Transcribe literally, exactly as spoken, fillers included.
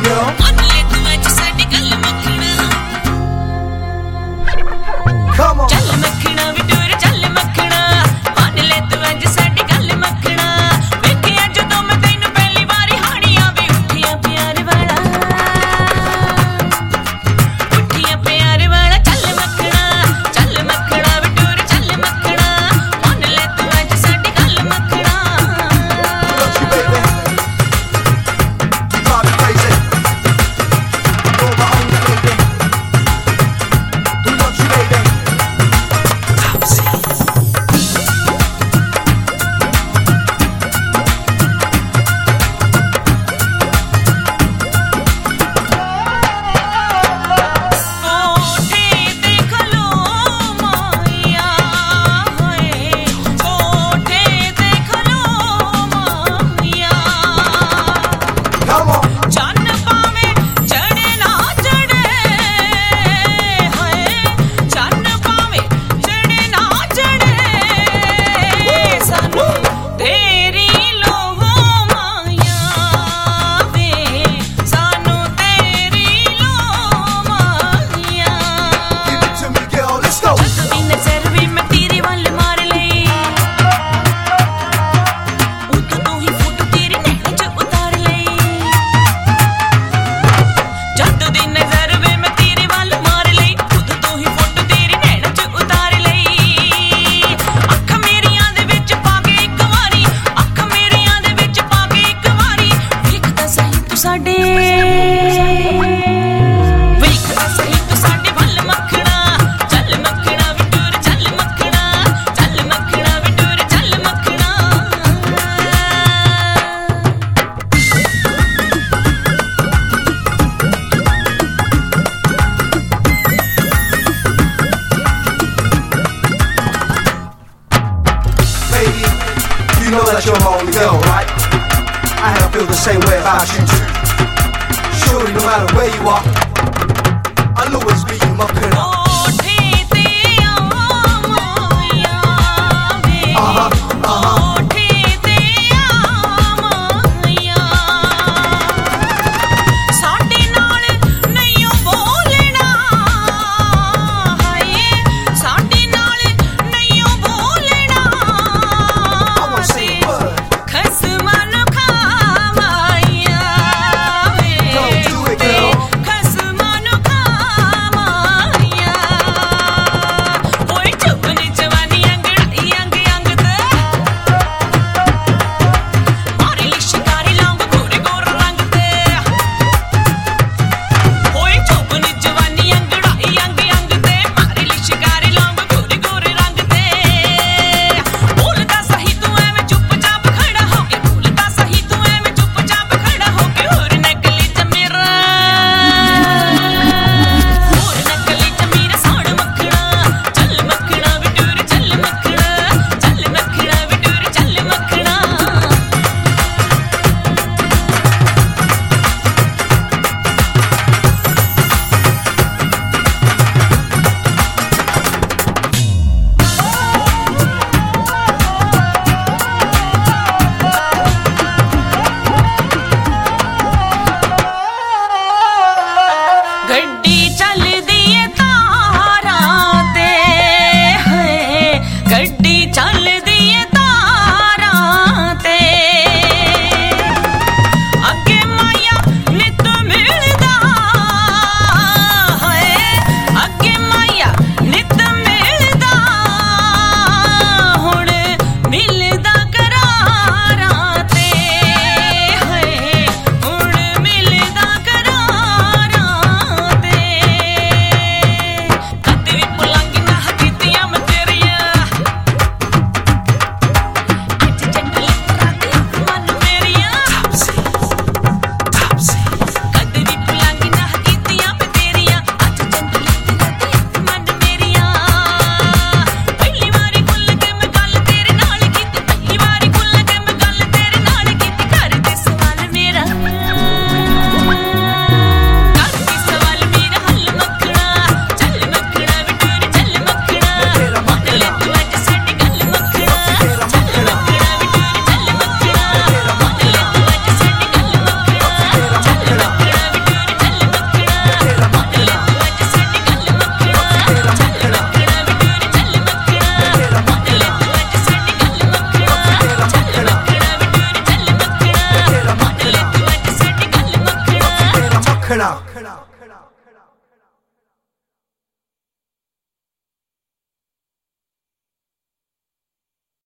girl. Come on. चल मखना विटूर चल मखना मान ले तू अज साडी गल मखना वेखिया जदों मैं तैनू पहली वारी हाणियां वे उठिया प्यार वाला उठिया प्यार वाला चल मखना चल मखना विटूर चल मखना मान ले तू अज साडी गल मखना Love you, baby. Drive me crazy. You're my only baby. Who loves you, baby? कोठे देख लो माया होए कोठे देख लो माया Come on. चन्न पावे चढ़े ना चढ़े हाय चन्न पावे चढ़े ना चढ़े सानू तेरी लोह माया वे सानू तेरी लोह माया Give it to me, girl. Let's go. जदों दी नज़र वे मैं तेरे वल मार लई उदों तों ही फोटो तेरे नैणां च उतार लई जदों दी नज़र वे मैं तेरे वल मार लई उदों तों ही फोटो तेरे नैणां च उतार लई अख मेरियां दे विच पा के इक वारी अख मेरियां दे विच पा के इक वारी वेखदा सही तू साडे वेखदा सही तू साडे वल मखना चल मखना विटूर चल मखना चल मखना विटूर चल मखना Baby, you know that you're my only girl, right? And I feel the same way about you too. Surely, no matter where you are, I'll always be your mukana. कोठे ते आमाया वे Uh-huh, uh-huh. कोठे ते आमाया साडे नाल नहीं बोलना हाय साडे नाल नहीं बोलना I wanna say a word. खसमां नूं खावाया वे Don't do it, girl. खसमां नूं खावाया मखना